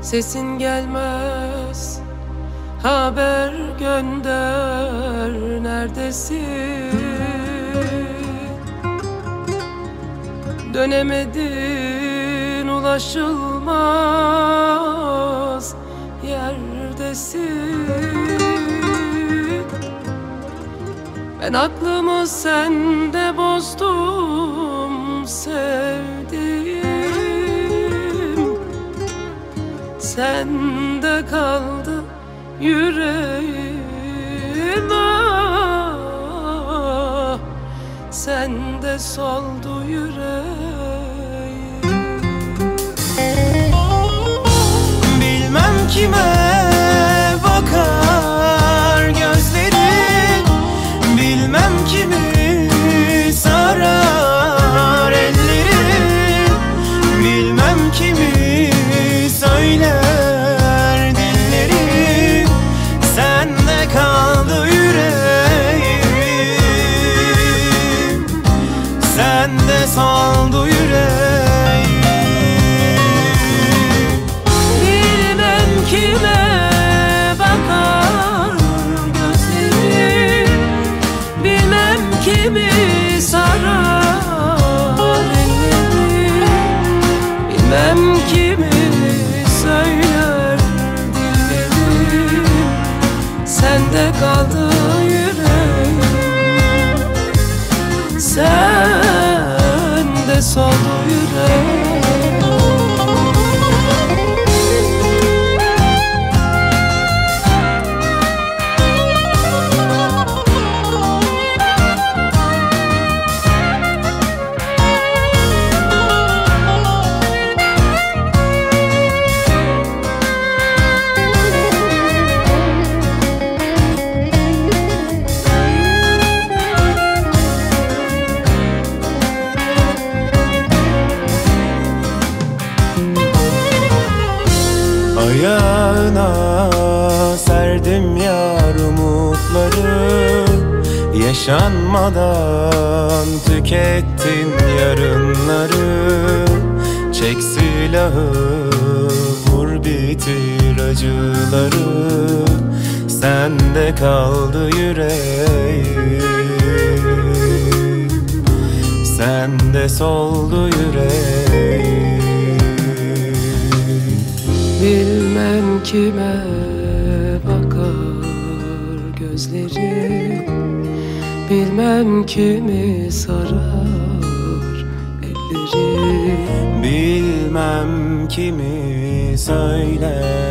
Sesin gelmez, haber gönder, neredesin? Dönemedin, ulaşılmaz yerdesin. Ben aklımı sende bozdum sevdiğim, sende kaldı yüreğim, ah, sende soldu yüreğim. Bilmem kime bakar gözlerin, bilmem kimi sarar ellerin, bilmem kimi söyler dillerin, sende kaldı yüreğim, sende soldu yüreğim. Kime bakar gözlerim, bilmem kimi sarar ellerim, bilmem kimi söyler dillerim, sende kaldı yüreğim, sende soldu yüreğim. Ayağına serdim yar umutları, yaşanmadan tükettin yarınları. Çek silahı, vur bitir acıları, sende kaldı yüreğim, sende soldu yüreğim. Bilmem kime bakar gözleri, bilmem kimi sarar elleri, bilmem kimi söyler